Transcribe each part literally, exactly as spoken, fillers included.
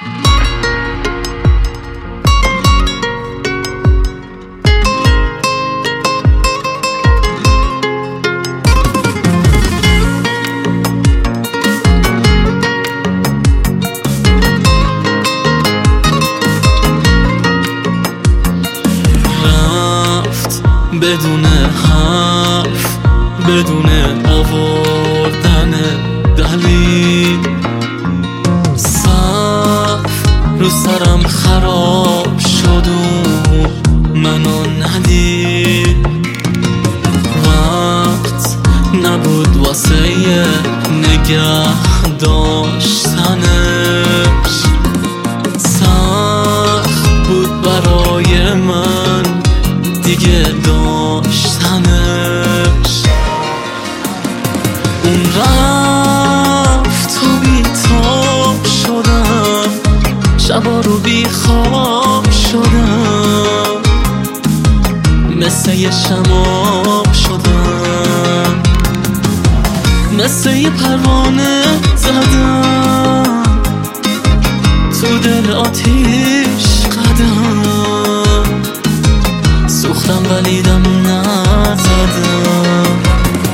بدون حرف، بدون آوردن دلیل، سقف رو سرم خراب شد و منو ندید. وقت نبود واسه نگه داشتنش، سخت بود برای من دیگه داشتنش. اون رفت و بی‌تاب شدم، شبا رو بی خواب شدم، مثل یه شماب شدم، مثل یه پروانه زدم تو دل آتیش قدم، سوختم ولی دم نزدم.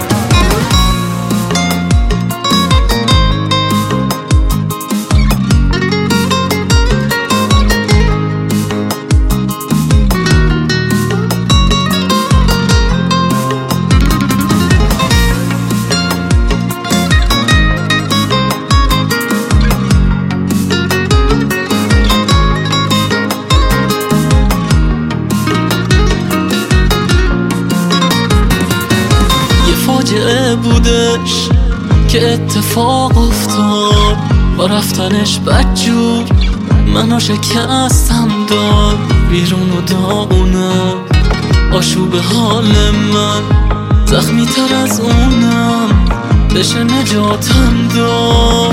فاجعه بودش که اتفاق افتاد، با رفتنش بدجور منو شکستم داد. بیرون و داغونم، آشوب حال من زخمی تر از اونم، بشه نجاتم داد.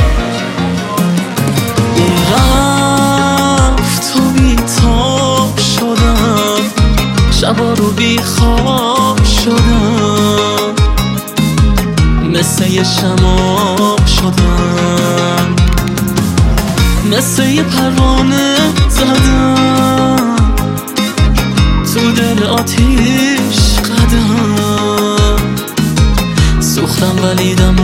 اون رفت و بی‌تاب شدم، شبا رو بی خواب شدم، مثل یه شماب شدم، مثل یه پروانه زدم تو دل آتیش قدم، سوختم ولی دم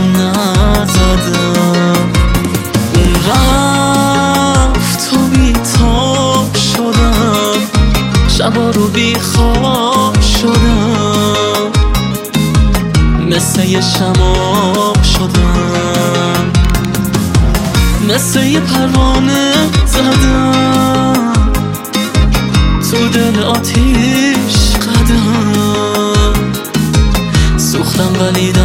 نزدم. اون رفت و بی‌تاب شدم، شبا رو بی خواب شدم، مثل یه شماب شدم، مثل یه پروانه زدم تو دل آتیش قدم، سوختم ولی